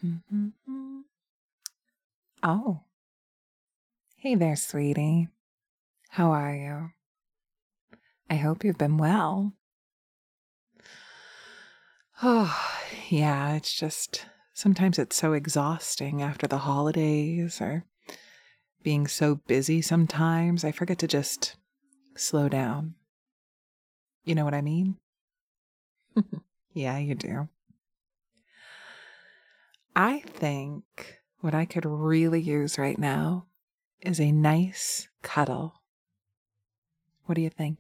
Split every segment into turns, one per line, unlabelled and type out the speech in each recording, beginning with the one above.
Mhm. Oh, hey there, sweetie. How are you? I hope you've been well. Oh, yeah, it's just sometimes it's so exhausting after the holidays or being so busy sometimes. I forget to just slow down. You know what I mean? Yeah, you do. I think what I could really use right now is a nice cuddle. What do you think?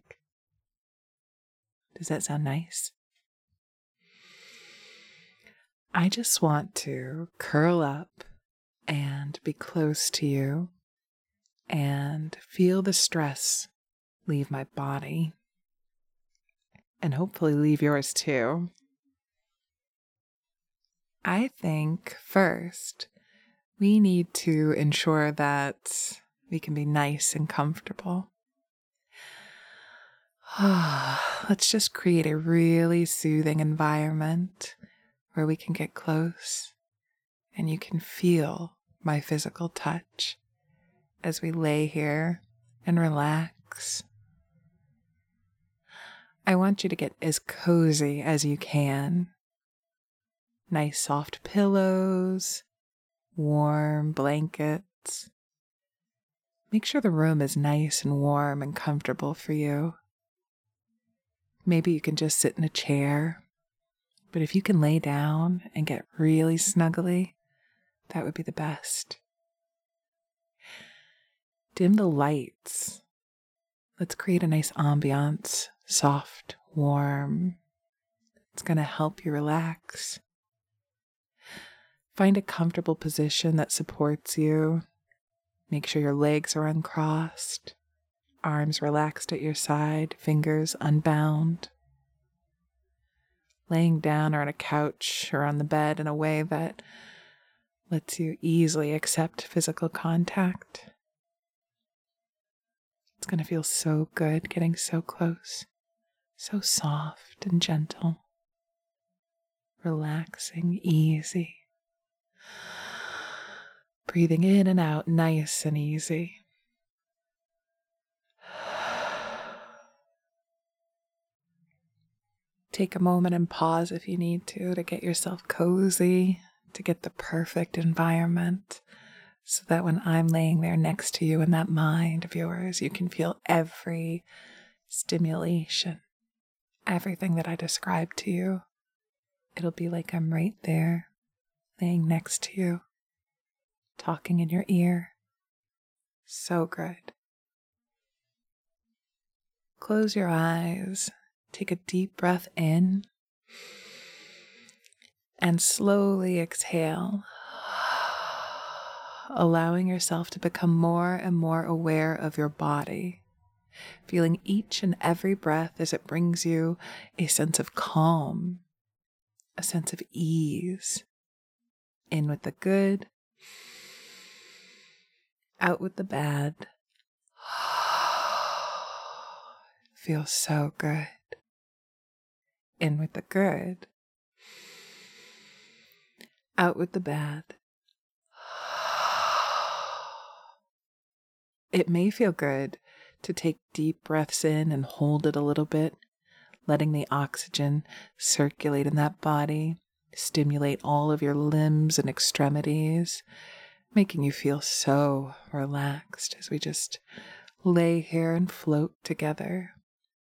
Does that sound nice? I just want to curl up and be close to you and feel the stress leave my body and hopefully leave yours too. I think first we need to ensure that we can be nice and comfortable. Let's just create a really soothing environment where we can get close and you can feel my physical touch as we lay here and relax. I want you to get as cozy as you can. Nice soft pillows, warm blankets. Make sure the room is nice and warm and comfortable for you. Maybe you can just sit in a chair, but if you can lay down and get really snuggly, that would be the best. Dim the lights. Let's create a nice ambiance, soft, warm. It's going to help you relax. Find a comfortable position that supports you. Make sure your legs are uncrossed, arms relaxed at your side, fingers unbound. Laying down or on a couch or on the bed in a way that lets you easily accept physical contact. It's going to feel so good getting so close, so soft and gentle, relaxing, easy. Breathing in and out, nice and easy. Take a moment and pause if you need to get yourself cozy, to get the perfect environment, so that when I'm laying there next to you in that mind of yours, you can feel every stimulation, everything that I described to you. It'll be like I'm right there, laying next to you, talking in your ear. So good. Close your eyes. Take a deep breath in and slowly exhale, allowing yourself to become more and more aware of your body, feeling each and every breath as it brings you a sense of calm, a sense of ease. In with the good, out with the bad. Feels so good. In with the good, out with the bad. It may feel good to take deep breaths in and hold it a little bit, letting the oxygen circulate in that body, stimulate all of your limbs and extremities, making you feel so relaxed as we just lay here and float together,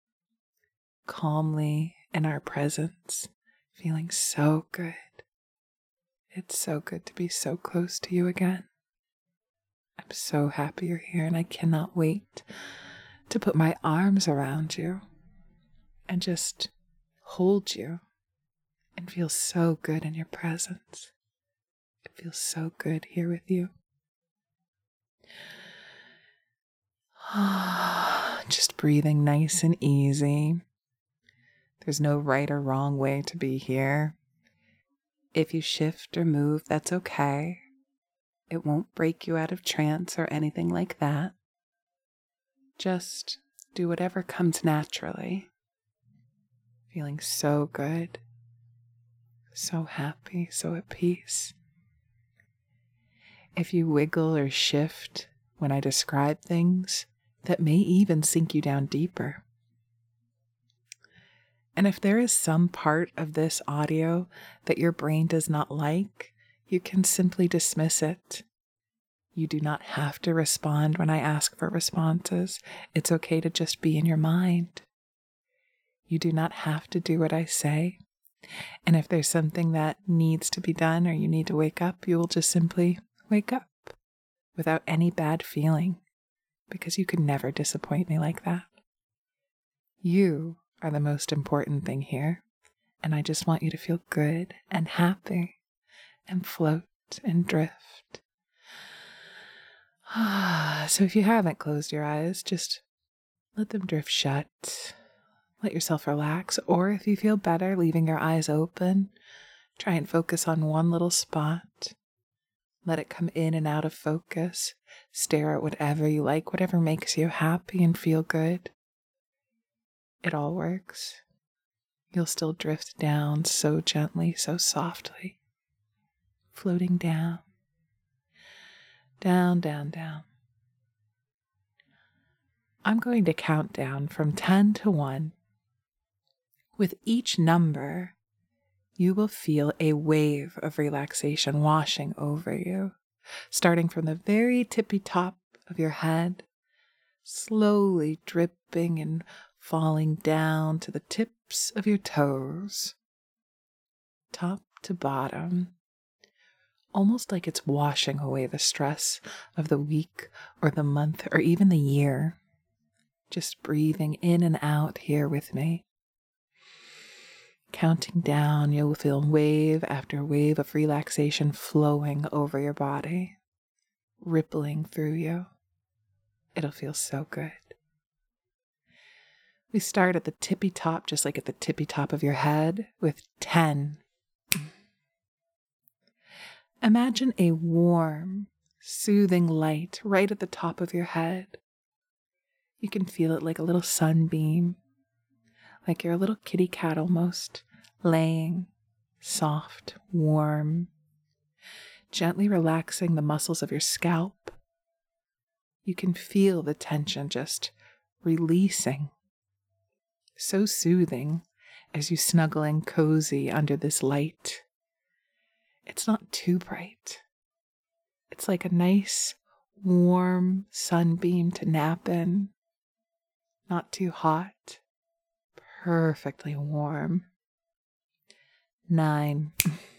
calmly in our presence, feeling so good. It's so good to be so close to you again. I'm so happy you're here, and I cannot wait to put my arms around you and just hold you and feel so good in your presence. It feels so good here with you. Just breathing nice and easy. There's no right or wrong way to be here. If you shift or move, that's okay. It won't break you out of trance or anything like that. Just do whatever comes naturally. Feeling so good, so happy, so at peace. If you wiggle or shift when I describe things, that may even sink you down deeper. And if there is some part of this audio that your brain does not like, you can simply dismiss it. You do not have to respond when I ask for responses. It's okay to just be in your mind. You do not have to do what I say. And if there's something that needs to be done or you need to wake up, you will just simply wake up without any bad feeling, because you could never disappoint me like that. You are the most important thing here, and I just want you to feel good and happy and float and drift. So if you haven't closed your eyes, just let them drift shut. Let yourself relax, or if you feel better leaving your eyes open, try and focus on one little spot. Let it come in and out of focus. Stare at whatever you like, whatever makes you happy and feel good. It all works. You'll still drift down so gently, so softly, floating down, down, down, down. I'm going to count down from 10 to 1. With each number, you will feel a wave of relaxation washing over you, starting from the very tippy top of your head, slowly dripping and falling down to the tips of your toes, top to bottom, almost like it's washing away the stress of the week or the month or even the year. Just breathing in and out here with me. Counting down, you'll feel wave after wave of relaxation flowing over your body, rippling through you. It'll feel so good. We start at the tippy top, just like at the tippy top of your head, with 10. Imagine a warm, soothing light right at the top of your head. You can feel it like a little sunbeam, like you're a little kitty cat almost, laying, soft, warm, gently relaxing the muscles of your scalp. You can feel the tension just releasing. So soothing as you snuggle in cozy under this light. It's not too bright. It's like a nice, warm sunbeam to nap in. Not too hot. Perfectly warm. 9.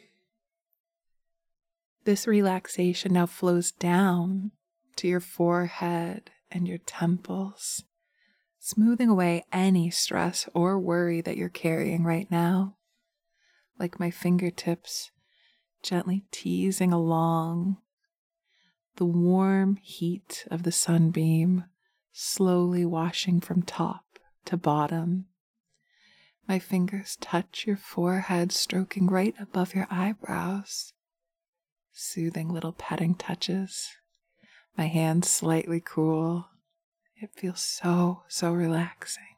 This relaxation now flows down to your forehead and your temples, smoothing away any stress or worry that you're carrying right now, like my fingertips gently teasing along, the warm heat of the sunbeam slowly washing from top to bottom. My fingers touch your forehead, stroking right above your eyebrows, soothing little petting touches. My hands slightly cool. It feels so, so relaxing.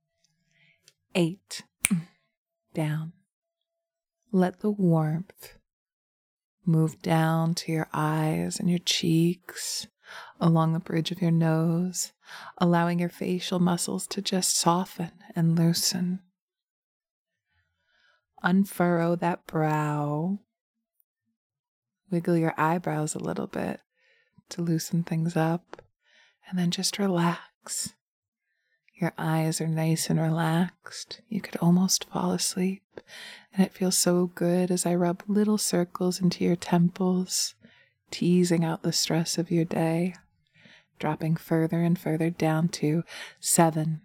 8. Down. Let the warmth move down to your eyes and your cheeks, along the bridge of your nose, allowing your facial muscles to just soften and loosen. Unfurrow that brow. Wiggle your eyebrows a little bit to loosen things up, and then just relax. Your eyes are nice and relaxed. You could almost fall asleep, and it feels so good as I rub little circles into your temples, teasing out the stress of your day, dropping further and further down to 7.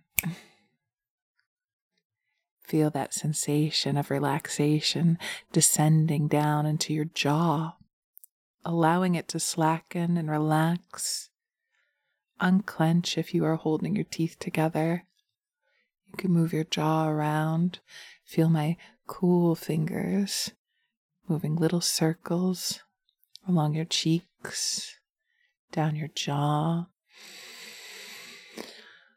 Feel that sensation of relaxation descending down into your jaw, allowing it to slacken and relax. Unclench if you are holding your teeth together. You can move your jaw around. Feel my cool fingers moving little circles along your cheeks, down your jaw.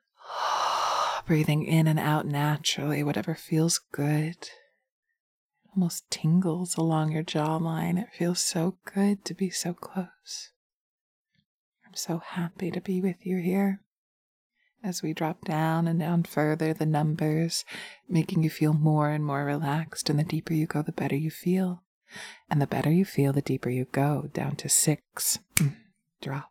Breathing in and out naturally, whatever feels good. almost tingles along your jawline. It feels so good to be so close. I'm so happy to be with you here. As we drop down and down further, the numbers, making you feel more and more relaxed. And the deeper you go, the better you feel. And the better you feel, the deeper you go, down to 6. Drop.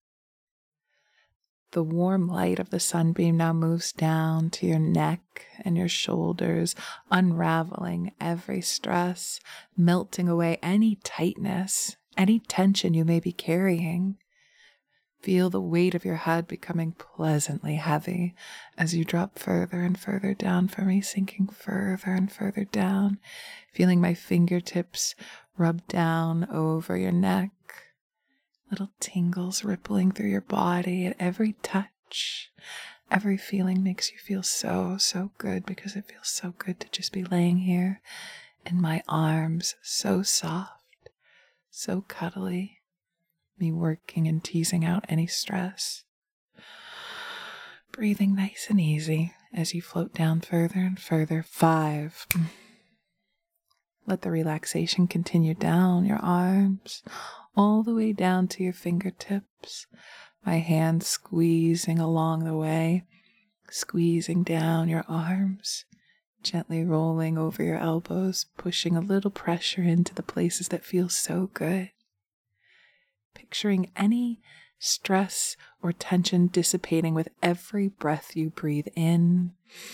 The warm light of the sunbeam now moves down to your neck and your shoulders, unraveling every stress, melting away any tightness, any tension you may be carrying. Feel the weight of your head becoming pleasantly heavy as you drop further and further down for me, sinking further and further down, feeling my fingertips rub down over your neck. Little tingles rippling through your body at every touch. Every feeling makes you feel so, so good because it feels so good to just be laying here in my arms, so soft, so cuddly, me working and teasing out any stress. Breathing nice and easy as you float down further and further. 5. Let the relaxation continue down your arms, all the way down to your fingertips. My hand squeezing along the way, squeezing down your arms, gently rolling over your elbows, pushing a little pressure into the places that feel so good. Picturing any stress or tension dissipating with every breath you breathe in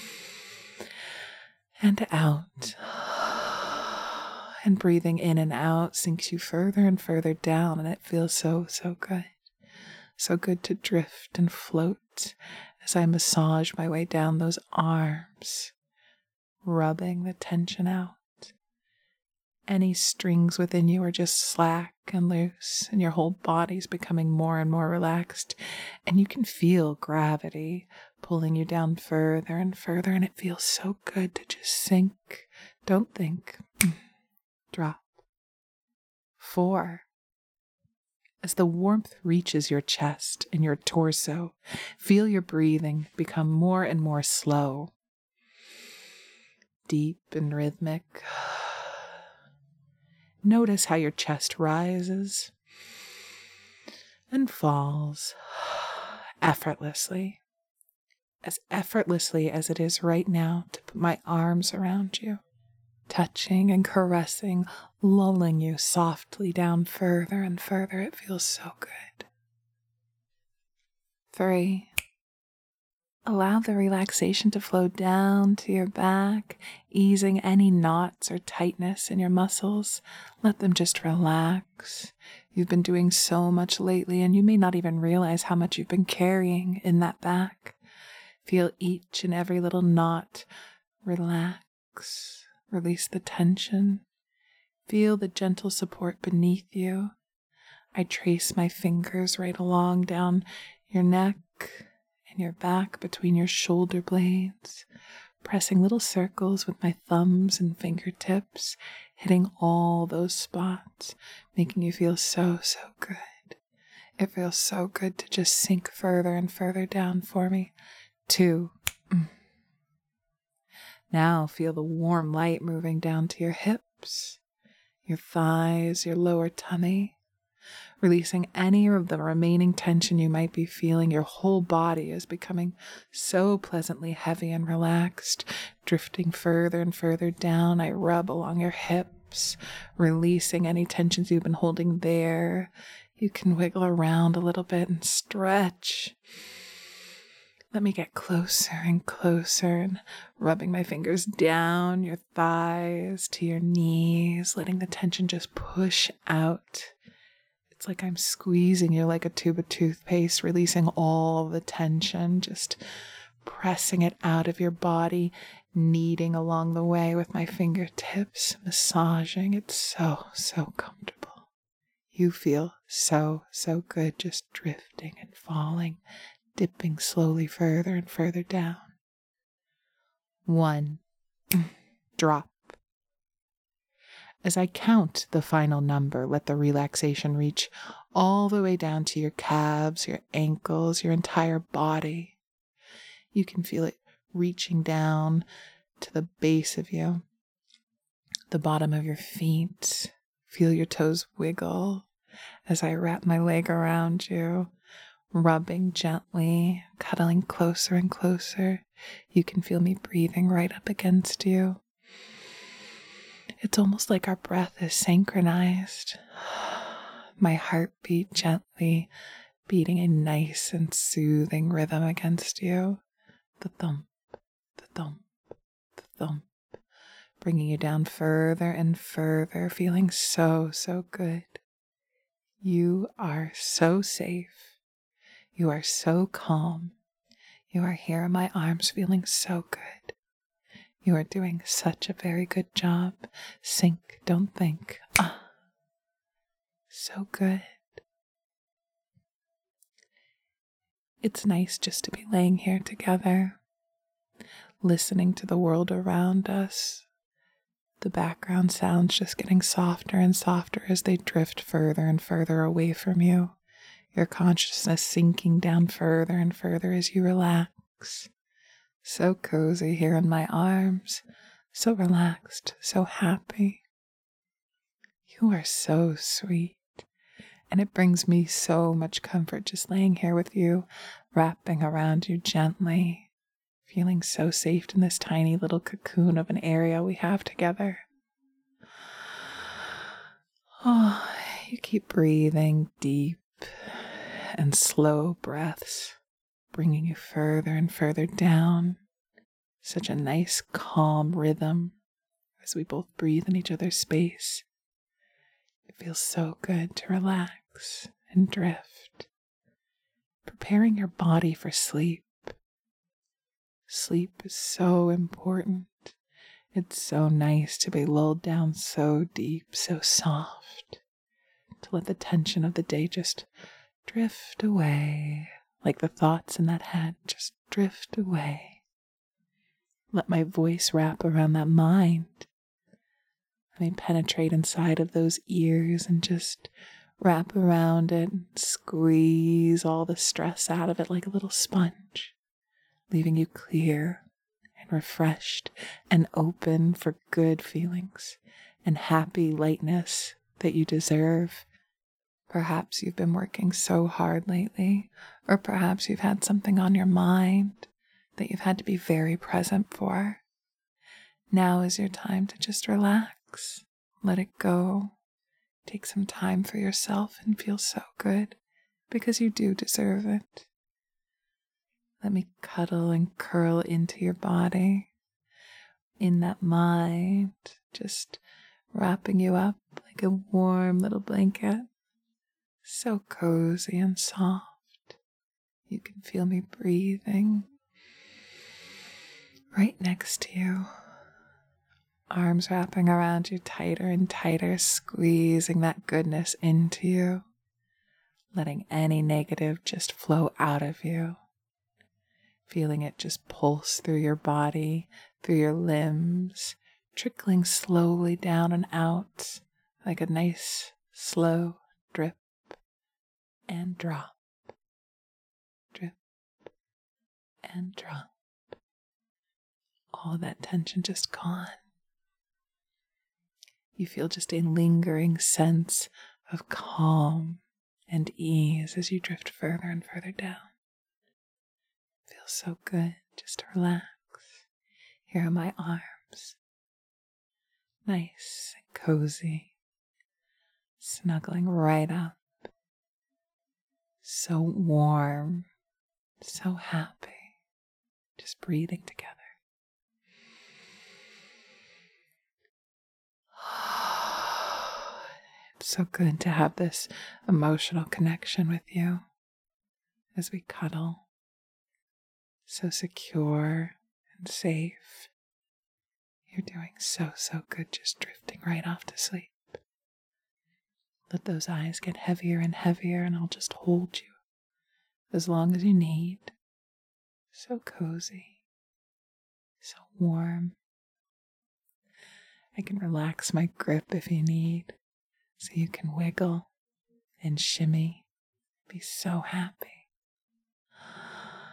and out. And breathing in and out sinks you further and further down, and it feels so, so good. So good to drift and float as I massage my way down those arms, rubbing the tension out. Any strings within you are just slack and loose, and your whole body's becoming more and more relaxed, and you can feel gravity pulling you down further and further, and it feels so good to just sink. Don't think. Drop. 4. As the warmth reaches your chest and your torso, feel your breathing become more and more slow, deep and rhythmic. Notice how your chest rises and falls effortlessly as it is right now to put my arms around you, touching and caressing, lulling you softly down further and further. It feels so good. 3. Allow the relaxation to flow down to your back, easing any knots or tightness in your muscles. Let them just relax. You've been doing so much lately, and you may not even realize how much you've been carrying in that back. Feel each and every little knot relax. Release the tension. Feel the gentle support beneath you. I trace my fingers right along down your neck and your back between your shoulder blades, pressing little circles with my thumbs and fingertips, hitting all those spots, making you feel so, so good. It feels so good to just sink further and further down for me. 2. Now feel the warm light moving down to your hips, your thighs, your lower tummy, releasing any of the remaining tension you might be feeling. Your whole body is becoming so pleasantly heavy and relaxed, drifting further and further down. I rub along your hips, releasing any tensions you've been holding there. You can wiggle around a little bit and stretch. Let me get closer and closer and rubbing my fingers down your thighs to your knees, letting the tension just push out. It's like I'm squeezing you like a tube of toothpaste, releasing all the tension, just pressing it out of your body, kneading along the way with my fingertips, massaging. It's so, so comfortable. You feel so, so good just drifting and falling, dipping slowly further and further down. 1. Drop. As I count the final number, let the relaxation reach all the way down to your calves, your ankles, your entire body. You can feel it reaching down to the base of you, the bottom of your feet. Feel your toes wiggle as I wrap my leg around you, rubbing gently, cuddling closer and closer. You can feel me breathing right up against you. It's almost like our breath is synchronized. My heartbeat gently beating a nice and soothing rhythm against you. The thump, the thump, the thump, bringing you down further and further, feeling so, so good. You are so safe. You are so calm. You are here in my arms feeling so good. You are doing such a very good job. Sink, don't think. So good. It's nice just to be laying here together, listening to the world around us. The background sounds just getting softer and softer as they drift further and further away from you. Your consciousness sinking down further and further as you relax. So cozy here in my arms, so relaxed, so happy. You are so sweet, and it brings me so much comfort just laying here with you, wrapping around you gently, feeling so safe in this tiny little cocoon of an area we have together. Oh, you keep breathing deep and slow breaths, bringing you further and further down. Such a nice, calm rhythm as we both breathe in each other's space. It feels so good to relax and drift, preparing your body for sleep. Sleep is so important. It's so nice to be lulled down so deep, so soft, to let the tension of the day just drift away, like the thoughts in that head just drift away. Let my voice wrap around that mind. Let me penetrate inside of those ears and just wrap around it and squeeze all the stress out of it like a little sponge, leaving you clear and refreshed and open for good feelings and happy lightness that you deserve. Perhaps you've been working so hard lately, or perhaps you've had something on your mind that you've had to be very present for. Now is your time to just relax, let it go, take some time for yourself and feel so good, because you do deserve it. Let me cuddle and curl into your body, in that mind, just wrapping you up like a warm little blanket, so cozy and soft. You can feel me breathing right next to you. Arms wrapping around you tighter and tighter, squeezing that goodness into you, letting any negative just flow out of you. Feeling it just pulse through your body, through your limbs, trickling slowly down and out like a nice slow drip and drop, drip and drop. All that tension just gone. You feel just a lingering sense of calm and ease as you drift further and further down. It feels so good just to relax. Here are my arms, nice and cozy, snuggling right up. So warm, so happy, just breathing together. It's so good to have this emotional connection with you as we cuddle, so secure and safe. You're doing so, so good just drifting right off to sleep. Let those eyes get heavier and heavier and I'll just hold you as long as you need. So cozy, so warm. I can relax my grip if you need, so you can wiggle and shimmy, be so happy.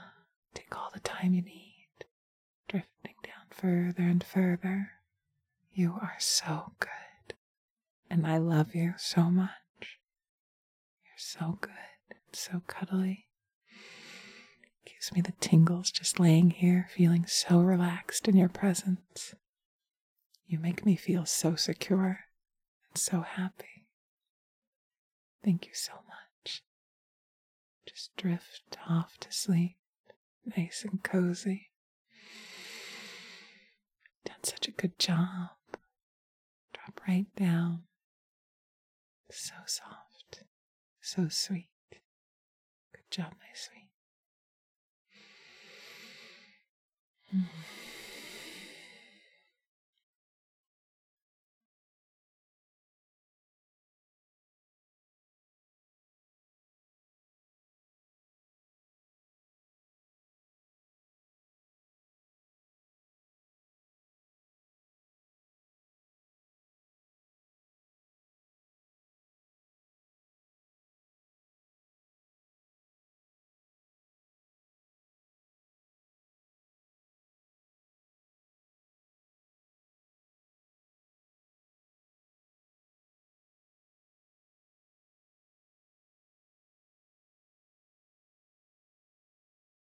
Take all the time you need, drifting down further and further. You are so good. And I love you so much. You're so good. It's so cuddly. Gives me the tingles just laying here, feeling so relaxed in your presence. You make me feel so secure and so happy. Thank you so much. Just drift off to sleep, nice and cozy. Done such a good job. Drop right down. So soft, so sweet. Good job, my sweet.